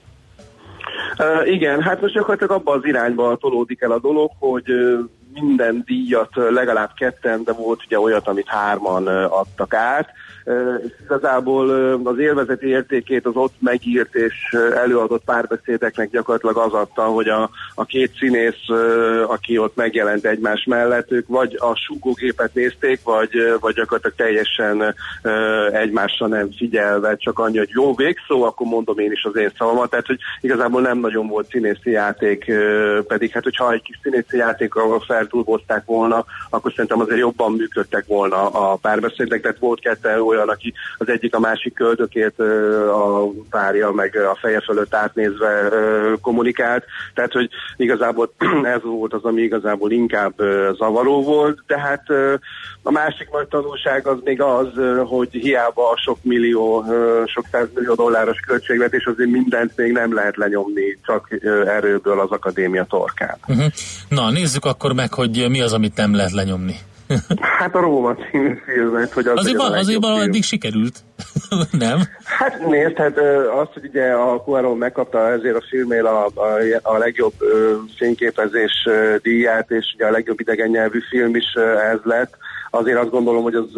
Uh, igen, hát most gyakorlatilag abban az irányba tolódik el a dolog, hogy uh, minden díjat legalább ketten, de volt ugye olyat, amit hárman uh, adtak át, uh, és igazából uh, az élvezeti értékét az ott megírt és uh, előadott párbeszédeknek gyakorlatilag az adta, hogy a, a két színész, uh, aki ott megjelent egymás mellett, ők vagy a súgógépet nézték, vagy, uh, vagy gyakorlatilag teljesen uh, egymásra nem figyelve, csak annyi, hogy jó végszó, akkor mondom én is az én szavamat, tehát hogy igazából nem nagyon volt színészi játék, pedig hát hogyha egy kis színészi játékkal feltúlbozták volna, akkor szerintem azért jobban működtek volna a párbeszédek, tehát volt kettő olyan, aki az egyik a másik köldökét a párja meg a feje fölött átnézve kommunikált, tehát hogy igazából ez volt az, ami igazából inkább zavaró volt, de hát a másik nagy tanulság az még az, hogy hiába a sok millió, sok százmillió dolláros költségvetés, azért mindent még nem lehet lenyomni csak erőből az akadémia torkán. Uh-huh. Na, nézzük akkor meg, hogy mi az, amit nem lehet lenyomni. Hát a Róma című filmet, hogy az azért, azért eddig sikerült, nem? Hát nézd, hát azt, hogy ugye a Cuarón megkapta ezért a filmért a, a, a legjobb fényképezés díját, és ugye a legjobb idegen nyelvű film is ez lett, azért azt gondolom, hogy az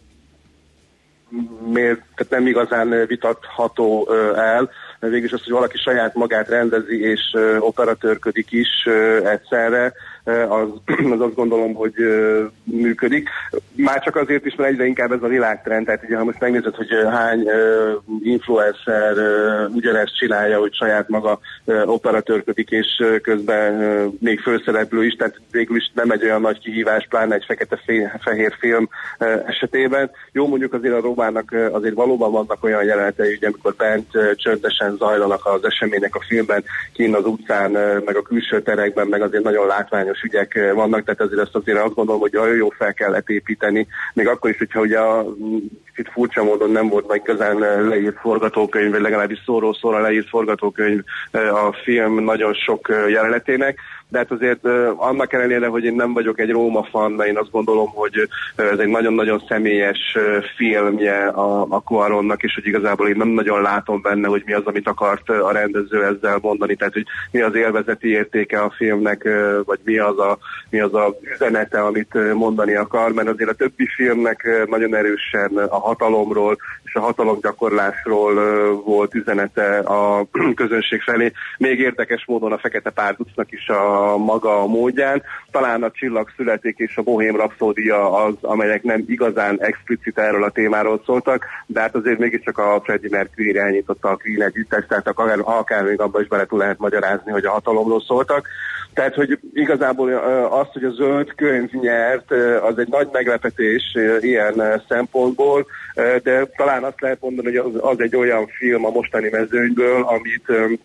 miért, tehát nem igazán vitatható el, mert végülis az, hogy valaki saját magát rendezi és operatőrködik is egyszerre, az, az azt gondolom, hogy működik. Már csak azért is, mert egyre inkább ez a világtrend, tehát ugye ha most megnézed, hogy hány influencer ugyanezt csinálja, hogy saját maga operatőrködik, és közben még főszereplő is, tehát végül is nem egy olyan nagy kihívás, pláne egy fekete-fehér film esetében. Jó, mondjuk azért a Rómának azért valóban vannak olyan jelenetei, ugye, amikor bent csöndesen zajlanak az események a filmben, kint az utcán, meg a külső terekben, meg azért nagyon látványos ügyek vannak, tehát azért ezt azért azt gondolom, hogy nagyon jó fel kellett építeni, még akkor is, hogyha ugye a kicsit furcsa módon nem volt meg igazán leírt forgatókönyv, vagy legalábbis szóról szóra leírt forgatókönyv a film nagyon sok jelenetének, de hát azért annak ellenére, hogy én nem vagyok egy Róma fan, de én azt gondolom, hogy ez egy nagyon-nagyon személyes filmje a, a Cuarónnak, és hogy igazából én nem nagyon látom benne, hogy mi az, amit akart a rendező ezzel mondani, tehát hogy mi az élvezeti értéke a filmnek, vagy mi az a, mi az a üzenete, amit mondani akar, mert azért a többi filmnek nagyon erősen a hatalomról és a hatalomgyakorlásról volt üzenete a közönség felé. Még érdekes módon a Fekete Párducnak is a maga a módján. Talán a Csillag születik és a Bohém Rapszódia az, amelyek nem igazán explicit erről a témáról szóltak, de hát azért mégiscsak a Freddie Mercury irányította a Queen együttest, tehát akár, akár még abban is bele tud lehet magyarázni, hogy a hatalomról szóltak. Tehát, hogy igazából az, hogy a Zöld Könyv nyert, az egy nagy meglepetés ilyen szempontból, de talán azt lehet mondani, hogy az, az egy olyan film a mostani mezőnyből, amit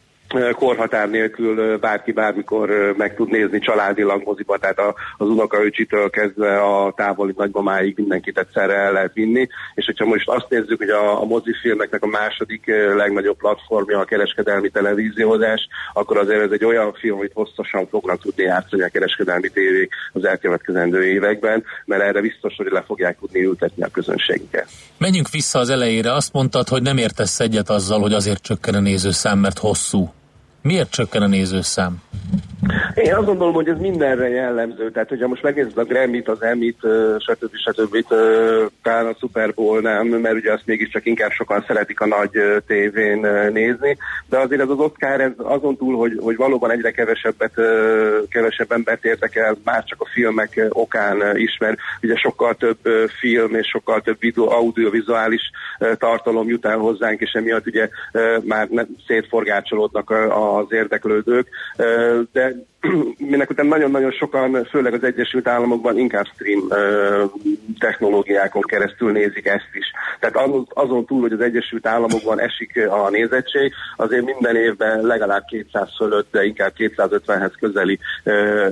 korhatár nélkül bárki bármikor meg tud nézni családilag moziba, tehát az unokaöcsitől kezdve a távoli nagymamáig mindenkit egyszerre el lehet vinni, és hogyha most azt nézzük, hogy a, a mozifilmeknek a második legnagyobb platformja a kereskedelmi televíziózás, akkor azért ez egy olyan film, amit hosszasan fognak tudni játszani a kereskedelmi tévék az elkövetkezendő években, mert erre biztos, hogy le fogják tudni ültetni a közönségüket. Menjünk vissza az elejére, azt mondtad, hogy nem értesz egyet azzal, hogy azért csökken a nézőszám, mert hosszú. Miért csökken a nézőszám? Én azt gondolom, hogy ez mindenre jellemző. Tehát, hogyha most megnézed a Grammy-t, az Emmy-t, stb. stb. Talán a Super Bowl nem, mert ugye azt mégiscsak inkább sokan szeretik a nagy tévén nézni. De azért ez az Oscar, ez azon túl, hogy, hogy valóban egyre kevesebbet, kevesebb embert érdekel, már csak a filmek okán is, mert ugye sokkal több film és sokkal több videó, audiovizuális tartalom jut el hozzánk, és emiatt ugye már szétforgácsolódnak az érdeklődők. De minek után nagyon-nagyon sokan, főleg az Egyesült Államokban inkább stream uh, technológiákon keresztül nézik ezt is. Tehát azon, azon túl, hogy az Egyesült Államokban esik a nézettség, azért minden évben legalább kétszáz fölött, de inkább kétszázötvenhez közeli uh,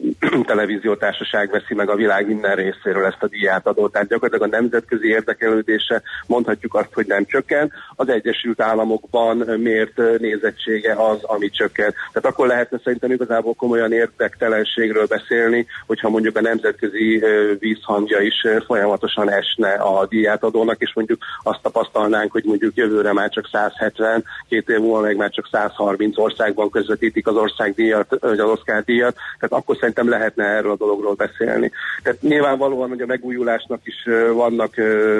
televíziótársaság veszi meg a világ minden részéről ezt a díjátadót. Tehát gyakorlatilag a nemzetközi érdeklődése, mondhatjuk azt, hogy nem csökken. Az Egyesült Államokban mért nézettsége az, ami csökken. Tehát akkor lehetne szerintem igazából komolyan érdektelenségről beszélni, hogyha mondjuk a nemzetközi vízhangja is folyamatosan esne a díjátadónak, és mondjuk azt tapasztalnánk, hogy mondjuk jövőre már csak száz hetven, két év múlva meg már csak száz harminc országban közvetítik az országdíjat, vagy az Oscar díjat, tehát akkor szerintem lehetne erről a dologról beszélni. Tehát nyilvánvalóan, hogy a megújulásnak is vannak,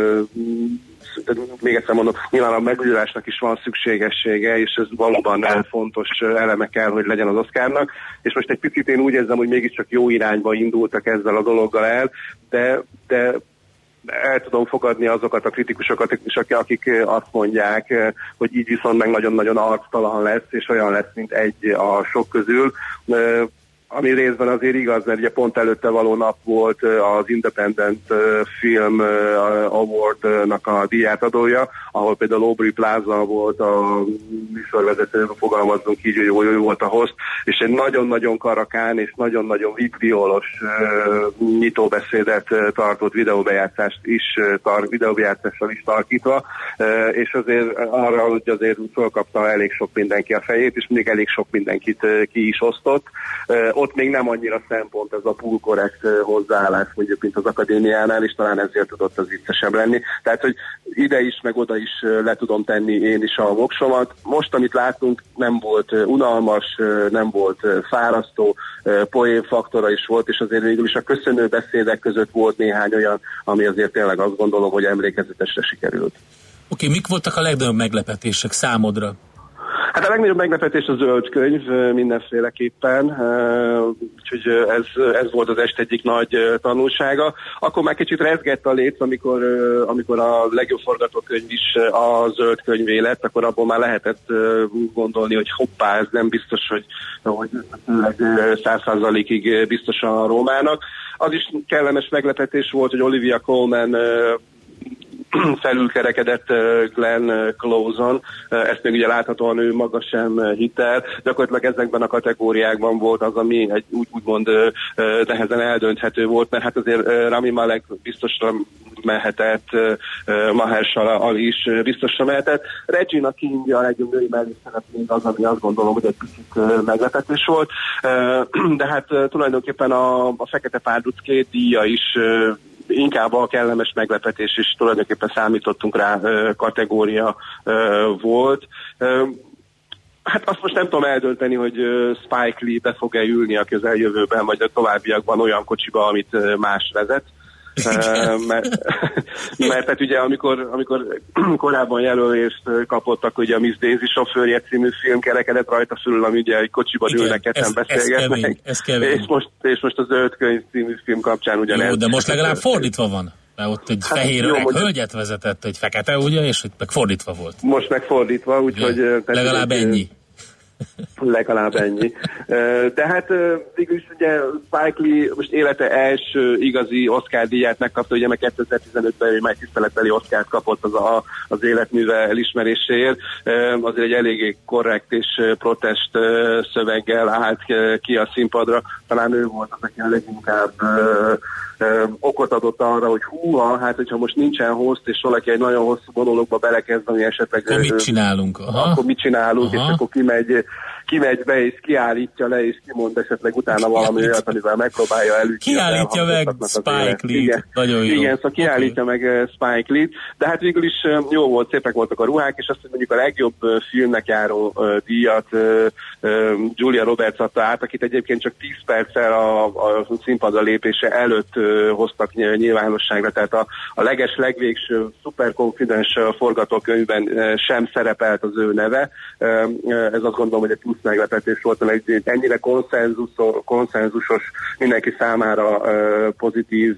még egyszer mondom, nyilván a megújulásnak is van szükségessége, és ez valóban fontos eleme kell, hogy legyen az Oscarnak, és most egy picit én úgy érzem, hogy mégiscsak jó irányba indultak ezzel a dologgal el, de, de el tudom fogadni azokat a kritikusokat is, akik azt mondják, hogy így viszont meg nagyon-nagyon arctalan lesz, és olyan lesz, mint egy a sok közül. Ami részben azért igaz, mert ugye pont előtte való nap volt az Independent Film Award-nak a díjátadója, ahol például Aubrey Plaza volt a műsorvezető, fogalmazzunk így, hogy jó, jó volt a host, és egy nagyon-nagyon karakán és nagyon-nagyon vitriolos nyitóbeszédet tartott, videóbejátszást is, tar- videóbejátszással is tarkítva, és azért arra, hogy azért fölkapta elég sok mindenki a fejét, és mindig elég sok mindenkit ki is osztott. Ott még nem annyira szempont ez a full korrekt hozzáállás, mondjuk, mint az akadémiánál, és talán ezért tudott az viccesebb lenni. Tehát, hogy ide is, meg oda is le tudom tenni én is a voksomat. Most, amit látunk, nem volt unalmas, nem volt fárasztó, poén faktora is volt, és azért végül is a köszönő beszédek között volt néhány olyan, ami azért tényleg azt gondolom, hogy emlékezetesre sikerült. Oké, okay, mik voltak a legnagyobb meglepetések számodra? Hát a legnagyobb meglepetés a Zöld Könyv mindenféleképpen, úgyhogy ez, ez volt az este egyik nagy tanulsága. Akkor már kicsit rezgett a léc, amikor, amikor a legjobb forgatókönyv is a Zöld Könyvé lett, akkor abból már lehetett gondolni, hogy hoppá, ez nem biztos, hogy, hogy száz százalékig biztos a Rómának. Az is kellemes meglepetés volt, hogy Olivia Colman felülkerekedett Glenn Close-on, ezt még ugye láthatóan ő maga sem hitt el. Gyakorlatilag ezekben a kategóriákban volt az, ami egy úgy, úgymond nehezen eldönthető volt, mert hát azért Rami Malek biztosra mehetett, Mahershala Ali is biztosra mehetett. Regina King a legjobb női mellékszereplő az, ami azt gondolom, hogy egy picit meglepetés volt, de hát tulajdonképpen a, a Fekete Párduc két díja is inkább a kellemes meglepetés is tulajdonképpen számítottunk rá kategória volt. Hát azt most nem tudom eldönteni, hogy Spike Lee be fog-e ülni a közeljövőben, vagy a továbbiakban olyan kocsiba, amit más vezet. mert, mert hát ugye amikor, amikor korábban jelölést kapottak, ugye a Miss Daisy sofőrje című film kerekedett rajta fölül, ami ugye egy kocsiban ülnek, ketten beszélgetnek. Ez kemény, és, most, és most a Zöld könyv című film kapcsán ugyanez. Jó, de most legalább fordítva van. Mert ott egy hát fehér öreg hölgyet vezetett, egy fekete, ugye, és meg fordítva volt. Most meg fordítva, úgyhogy... Legalább egy, ennyi. Legalább ennyi. De hát végülis ugye Spike Lee most élete első igazi Oscar díját megkapta, ugye meg kétezer-tizenötben egy megtiszteletbeli Oscart kapott az, a, az életműve elismeréséért. Azért egy eléggé korrekt és protest szöveggel állt ki a színpadra. Talán ő volt az, aki a leginkább okot adott arra, hogy húha, hát hogyha most nincsen host, és valaki egy nagyon hosszú monológba belekezd, ami esetleg... Akkor mit csinálunk? Aha. Akkor mit csinálunk, Aha. és akkor kimegy, kimegy be, és kiállítja le, és kimond esetleg utána valami olyat, amivel megpróbálja elütni. Kiállítja meg Spike Lee-t. Nagyon jó. Igen, szóval kiállítja okay. meg Spike Lee-t, de hát végül is jó volt, szépek voltak a ruhák, és azt, hogy mondjuk a legjobb filmnek járó díjat Julia Roberts adta át, akit egyébként csak tíz perccel a, a színpadra lépése előtt hoztak nyilvánosságra, tehát a, a leges, legvégső Super Confidential forgatókönyvben sem szerepelt az ő neve. Ez azt gondolom, hogy egy plusz meglepetés volt, egy ennyire konszenzus, konszenzusos, mindenki számára pozitív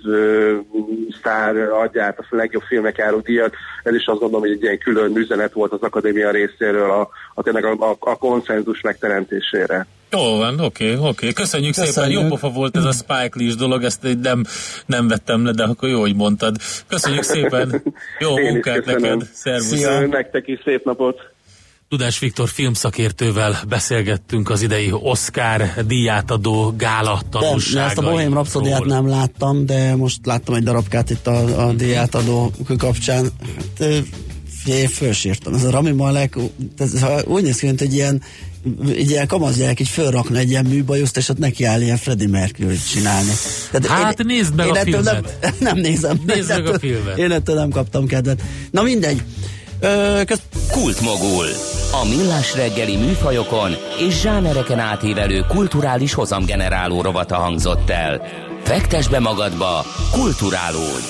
sztár adját a legjobb filmek járó díjat. Ez is azt gondolom, hogy egy ilyen külön üzenet volt az akadémia részéről a, a, tényleg a, a, a konszenzus megteremtésére. Jó van, oké, okay, oké. Okay. Köszönjük, Köszönjük szépen, jó pofa volt ez a Spike Lee-s dolog, ezt nem, nem vettem le, de akkor jó, hogy mondtad. Köszönjük szépen, jó Én munkát neked, szervusz. Szia, nektek is szép napot. Tudás Viktor filmszakértővel beszélgettünk az idei Oscar díjátadó gála tanulságairól. Ezt a Bohém Rhapsodiát nem láttam, de most láttam egy darabkát itt a, a díjátadó kapcsán. Hát, fölsírtam. Ez a Rami Malek, ez, úgy néz ki, mint egy ilyen egy ilyen kamaszgyerek így fölrakna egy ilyen műbajuszt, és ott neki áll ilyen Freddie Mercury-t csinálni. Tehát hát én, nézd meg a filmet. Nem, nem nézem. Nézd meg a filmet. Én ettől nem kaptam kedvet. Na mindegy. Ö, köz... Kultmogul. A millás reggeli műfajokon és zsánereken átívelő kulturális hozamgeneráló rovata hangzott el. Fektess be magadba, kulturálódj!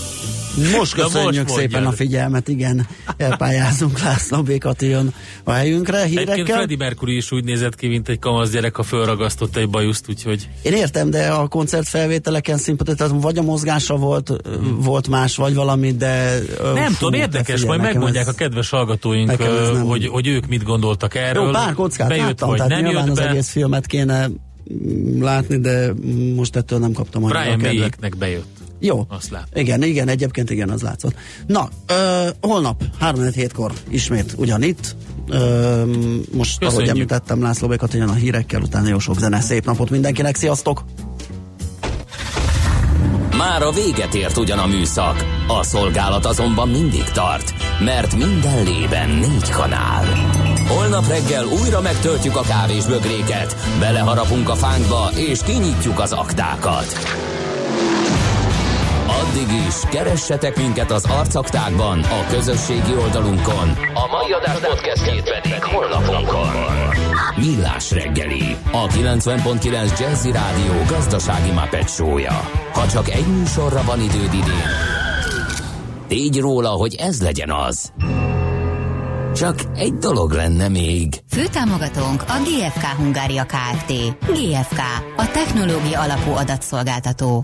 Most köszönjük most szépen a figyelmet, igen, elpályázunk, László B. Kati jön a helyünkre, hírekkel. Egyébként Freddie Mercury is úgy nézett ki, mint egy kamasz gyerek, ha fölragasztott egy bajuszt, úgyhogy... Én értem, de a koncertfelvételeken szimpatizáltam, vagy a mozgása volt, hmm. volt más, vagy valami, de... Nem fú, tudom, érdekes, majd megmondják ez, a kedves hallgatóink, hogy, hogy ők mit gondoltak erről. Jó, pár kockát bejött, láttam, vagy tehát nem nyilván az egész filmet kéne látni, de most ettől nem kaptam annyira Brian May-eknek bejött. Jó, igen, igen, egyébként igen, az látszott. Na, ö, holnap három hétkor ismét ugyanitt. Ö, most, Köszönjük. ahogy említettem, László B. Kati jön a hírekkel, utána jó sok zene. Szép napot mindenkinek, sziasztok! Már a véget ért ugyan a műszak, a szolgálat azonban mindig tart, mert minden lében négy kanál. Holnap reggel újra megtöltjük a kávésbögréket, beleharapunk a fánkba és kinyitjuk az aktákat. Addig is keressetek minket az arcaktákban, a közösségi oldalunkon. A mai adás podcastjét pedig honlapunkon. Millás reggeli, a kilencven pont kilenc Jazzy Rádió gazdasági Muppet show-ja. Ha csak egy műsorra van időd idén, tégy róla, hogy ez legyen az. Csak egy dolog lenne még. Főtámogatónk a gé ef ká Hungária Kft. gé ef ká, a technológia alapú adatszolgáltató.